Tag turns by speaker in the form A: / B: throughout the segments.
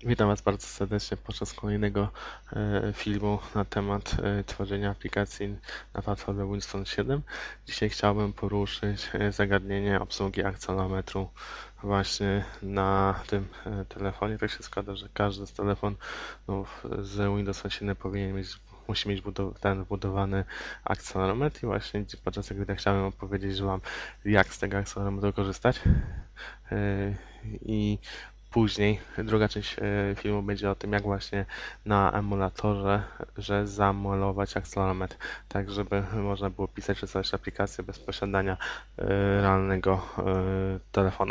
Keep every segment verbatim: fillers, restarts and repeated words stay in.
A: Witam Was bardzo serdecznie podczas kolejnego e, filmu na temat e, tworzenia aplikacji na platformie Winston siedem. Dzisiaj chciałbym poruszyć e, zagadnienie obsługi akcelerometru właśnie na tym e, telefonie. Tak się składa, że każdy z telefonów z Windowsem siedem powinien mieć, musi mieć budow- ten wbudowany akcelerometr i właśnie podczas tego wideo chciałbym opowiedzieć Wam, jak z tego akcelerometru korzystać. E, I Później druga część e, filmu będzie o tym, jak właśnie na emulatorze, że zaemulować akcelerometr, tak żeby można było pisać czy coś aplikację bez posiadania e, realnego e, telefonu.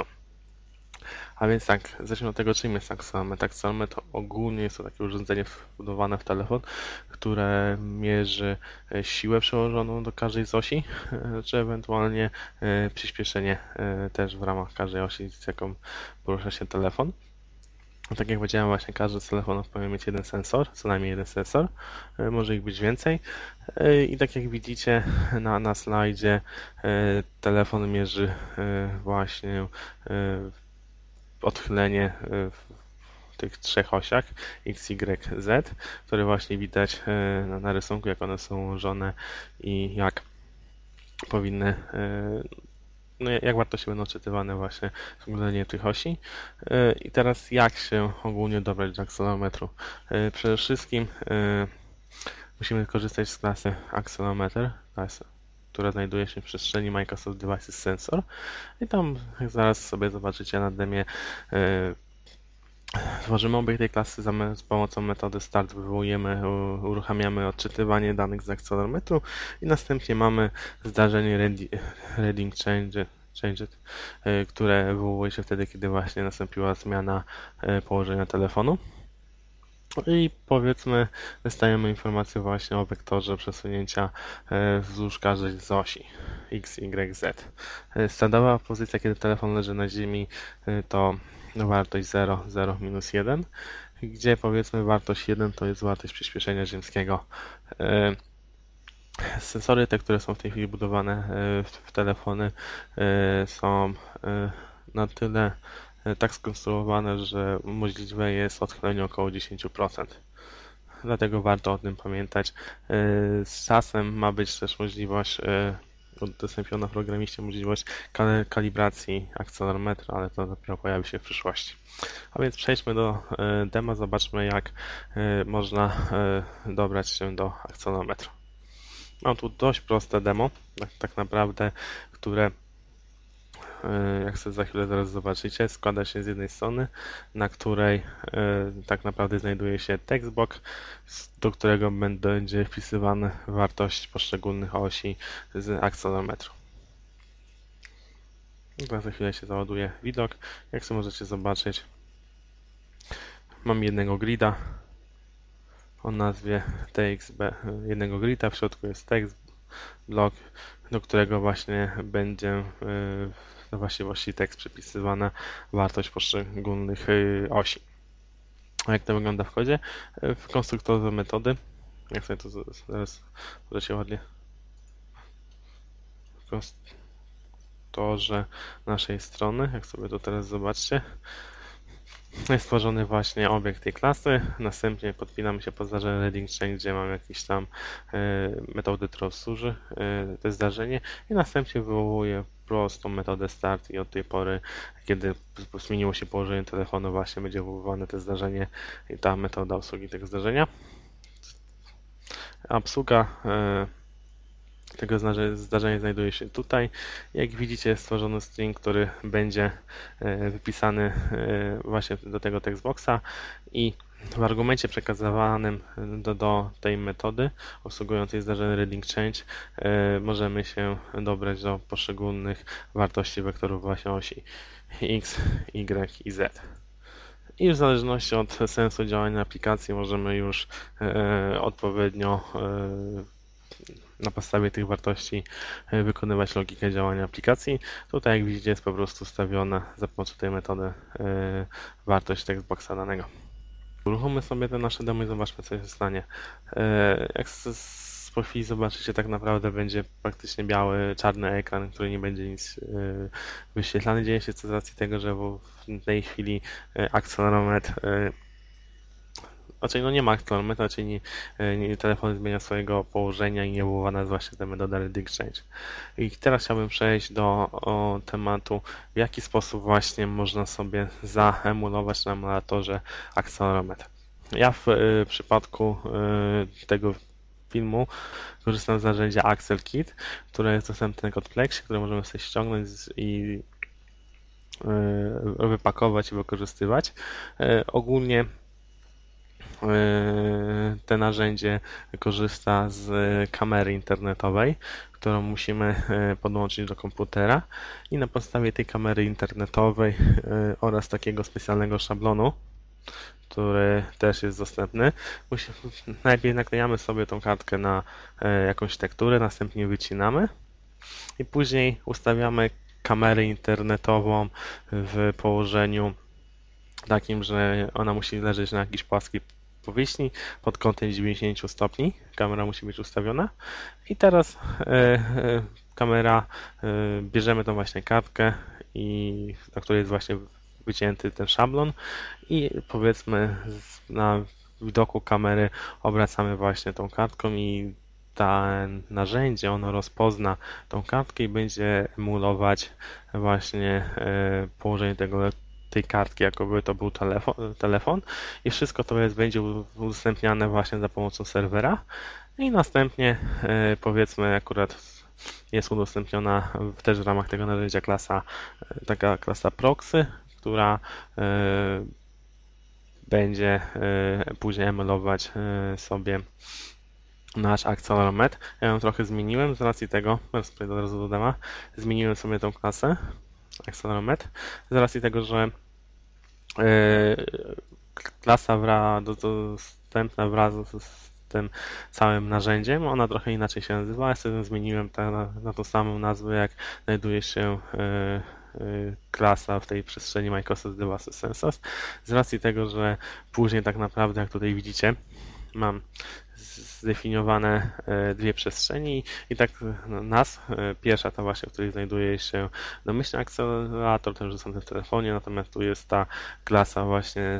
A: A więc tak, zacznijmy od tego, czym jest akcelerometr. Akcelerometr ogólnie jest to takie urządzenie wbudowane w telefon, które mierzy e, siłę przełożoną do każdej z osi, e, czy ewentualnie e, przyspieszenie e, też w ramach każdej osi, z jaką porusza się telefon. No, tak jak powiedziałem, właśnie każdy z telefonów powinien mieć jeden sensor, co najmniej jeden sensor, e, może ich być więcej. E, I tak jak widzicie na, na slajdzie, e, telefon mierzy e, właśnie e, odchylenie e, w tych trzech osiach X, Y, Z, które właśnie widać e, na, na rysunku, jak one są ułożone i jak powinny e, no jak wartości będą odczytywane właśnie w względnie tych osi. E, I teraz jak się ogólnie dobrać do akcelerometru? E, Przede wszystkim e, musimy korzystać z klasy Accelerometer, klasy, która znajduje się w przestrzeni Microsoft Devices Sensor i tam jak zaraz sobie zobaczycie na demie e, tworzymy obiekt tej klasy z pomocą metody start, wywołujemy, uruchamiamy odczytywanie danych z akcelerometru i następnie mamy zdarzenie reading change, changed, które wywołuje się wtedy, kiedy właśnie nastąpiła zmiana położenia telefonu. I powiedzmy, dostajemy informację właśnie o wektorze przesunięcia wzdłuż każdej z osi X, Y, Z. Standardowa pozycja, kiedy telefon leży na ziemi, to wartość zero, zero, minus jeden, gdzie powiedzmy wartość jeden to jest wartość przyspieszenia ziemskiego. Sensory te, które są w tej chwili budowane w telefony, są na tyle tak skonstruowane, że możliwe jest odchylenie około dziesięć procent. Dlatego warto o tym pamiętać. Z czasem ma być też możliwość udostępniona programiście możliwość kalibracji akcelerometra, ale to dopiero pojawi się w przyszłości. A więc przejdźmy do dema, zobaczmy jak można dobrać się do akcelerometru. Mam tu dość proste demo, tak, tak naprawdę, które jak sobie za chwilę zaraz zobaczycie, składa się z jednej strony, na której tak naprawdę znajduje się textbox, do którego będzie wpisywana wartość poszczególnych osi z akcelerometru. Teraz za chwilę się załaduje widok. Jak sobie możecie zobaczyć, mam jednego grida o nazwie T X B, jednego grida, w środku jest text blok, do którego właśnie będzie na właściwości tekst przypisywana wartość poszczególnych osi. A jak to wygląda w kodzie? W konstruktorze metody, jak sobie to zaraz możecie ładnie w konstruktorze naszej strony, jak sobie to teraz zobaczcie, jest stworzony właśnie obiekt tej klasy, następnie podpinamy się pod zdarzenie reading change, gdzie mam jakieś tam metody, która obsłuży to zdarzenie i następnie wywołuję prostą metodę start i od tej pory, kiedy zmieniło się położenie telefonu, właśnie będzie wywoływane to zdarzenie i ta metoda obsługi tego zdarzenia. Obsługa tego zdarzenia znajduje się tutaj. Jak widzicie, jest stworzony string, który będzie wypisany właśnie do tego textboxa i w argumencie przekazywanym do, do tej metody obsługującej zdarzenie reading change możemy się dobrać do poszczególnych wartości wektorów właśnie osi X, Y i Z. I w zależności od sensu działania aplikacji możemy już odpowiednio na podstawie tych wartości wykonywać logikę działania aplikacji. Tutaj jak widzicie jest po prostu ustawiona za pomocą tej metody wartość textboxa danego. Uruchommy sobie te nasze demo i zobaczmy co się stanie. Jak po chwili zobaczycie, tak naprawdę będzie praktycznie biały, czarny ekran, który nie będzie nic wyświetlany. Dzieje się to z racji tego, że w tej chwili akcelerometr raczej no nie ma akcelerometra, czyli nie, e, nie, telefon nie zmienia swojego położenia i nie była nazwa się ten metoda Ready Exchange. I teraz chciałbym przejść do o, tematu, w jaki sposób właśnie można sobie zaemulować na emulatorze akcelerometr. Ja w y, przypadku y, tego filmu korzystam z narzędzia AccelKit, które jest dostępne na Plexie, które możemy sobie ściągnąć i y, wypakować i wykorzystywać. Y, ogólnie to narzędzie korzysta z kamery internetowej, którą musimy podłączyć do komputera i na podstawie tej kamery internetowej oraz takiego specjalnego szablonu, który też jest dostępny, musimy, najpierw naklejamy sobie tą kartkę na jakąś tekturę, następnie wycinamy i później ustawiamy kamerę internetową w położeniu takim, że ona musi leżeć na jakiejś płaskiej powierzchni pod kątem dziewięćdziesiąt stopni. Kamera musi być ustawiona. I teraz e, e, kamera, e, bierzemy tą właśnie kartkę, i, na której jest właśnie wycięty ten szablon i powiedzmy na widoku kamery obracamy właśnie tą kartką i to narzędzie, ono rozpozna tą kartkę i będzie emulować właśnie e, położenie tego tej kartki, jakoby to był telefon, telefon i wszystko to jest, będzie udostępniane właśnie za pomocą serwera i następnie e, powiedzmy akurat jest udostępniona też w ramach tego narzędzia klasa, taka klasa proxy, która e, będzie e, później emulować e, sobie nasz akcelerometr. Ja ją trochę zmieniłem z racji tego, teraz przejdę od razu dodam, zmieniłem sobie tą klasę akcelerometr z racji tego, że klasa wra, dostępna wraz z tym całym narzędziem, ona trochę inaczej się nazywa, ja sobie zmieniłem na, na tą samą nazwę, jak znajduje się klasa w tej przestrzeni Microsoft Device Sensors, z racji tego, że później tak naprawdę, jak tutaj widzicie, mam zdefiniowane dwie przestrzeni i tak nas, pierwsza ta właśnie, w której znajduje się domyślny akcelerator, ten rzucony w telefonie, natomiast tu jest ta klasa właśnie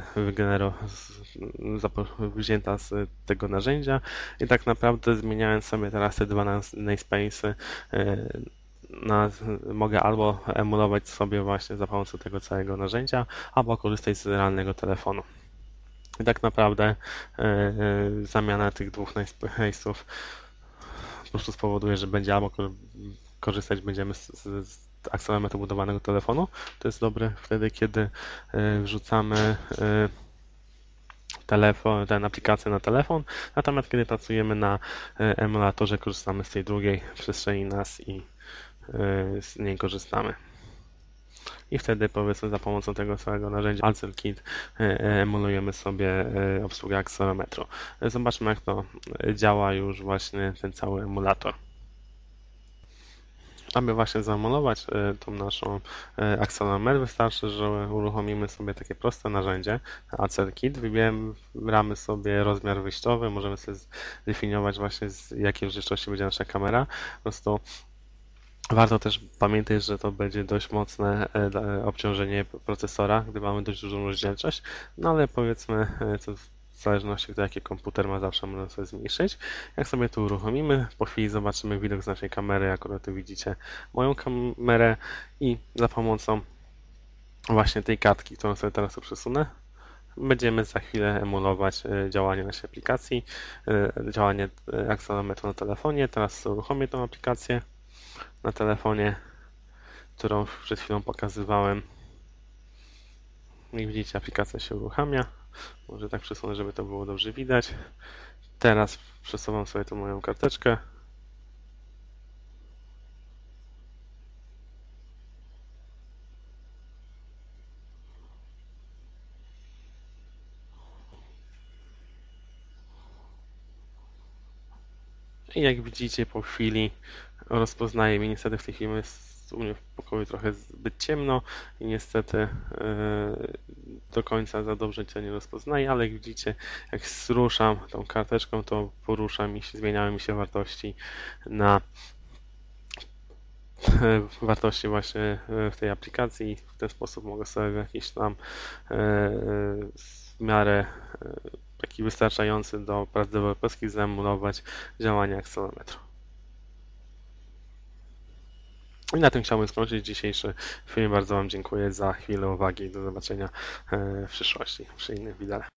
A: wzięta z tego narzędzia i tak naprawdę zmieniając sobie teraz te dwa namespace'y, na, mogę albo emulować sobie właśnie za pomocą tego całego narzędzia, albo korzystać z realnego telefonu. I tak naprawdę e, e, zamiana tych dwóch namespace'ów po prostu spowoduje, że będzie albo korzystać będziemy z, z, z akcelerometru budowanego telefonu. To jest dobre wtedy, kiedy e, wrzucamy e, telefon, tę aplikację na telefon, natomiast kiedy pracujemy na e, emulatorze, korzystamy z tej drugiej przestrzeni nas i e, z niej korzystamy. I wtedy powiedzmy za pomocą tego całego narzędzia AccelKit emulujemy sobie obsługę akcelerometru. Zobaczmy, jak to działa już właśnie ten cały emulator. Aby właśnie zaemulować tą naszą akcelerometr, wystarczy, że uruchomimy sobie takie proste narzędzie AccelKit, wybieramy sobie rozmiar wyjściowy, możemy sobie zdefiniować właśnie z jakiej rozdzielczości będzie nasza kamera. Po prostu warto też pamiętać, że to będzie dość mocne obciążenie procesora, gdy mamy dość dużą rozdzielczość, no ale powiedzmy, to w zależności od jaki komputer ma, zawsze można sobie zmniejszyć. Jak sobie to uruchomimy, po chwili zobaczymy widok z naszej kamery, akurat tu widzicie moją kamerę i za pomocą właśnie tej kartki, którą sobie teraz przesunę, będziemy za chwilę emulować działanie naszej aplikacji, działanie akcelerometru na telefonie. Teraz uruchomię tą aplikację na telefonie, którą przed chwilą pokazywałem. Jak widzicie, aplikacja się uruchamia. Może tak przesunę, żeby to było dobrze widać. Teraz przesuwam sobie tu moją karteczkę. I jak widzicie, po chwili rozpoznaje mnie. Niestety w tej chwili jest u mnie w pokoju trochę zbyt ciemno i niestety yy, do końca za dobrze cię nie rozpoznaje, ale jak widzicie, jak zruszam tą karteczką, to porusza mi się, zmieniają mi się wartości na wartości właśnie w tej aplikacji i w ten sposób mogę sobie w jakiś tam w miarę taki taki wystarczający do prac deweloperskich zemulować działanie akcelerometru. I na tym chciałbym skończyć dzisiejszy film. Bardzo Wam dziękuję za chwilę uwagi i do zobaczenia w przyszłości przy innych widełach.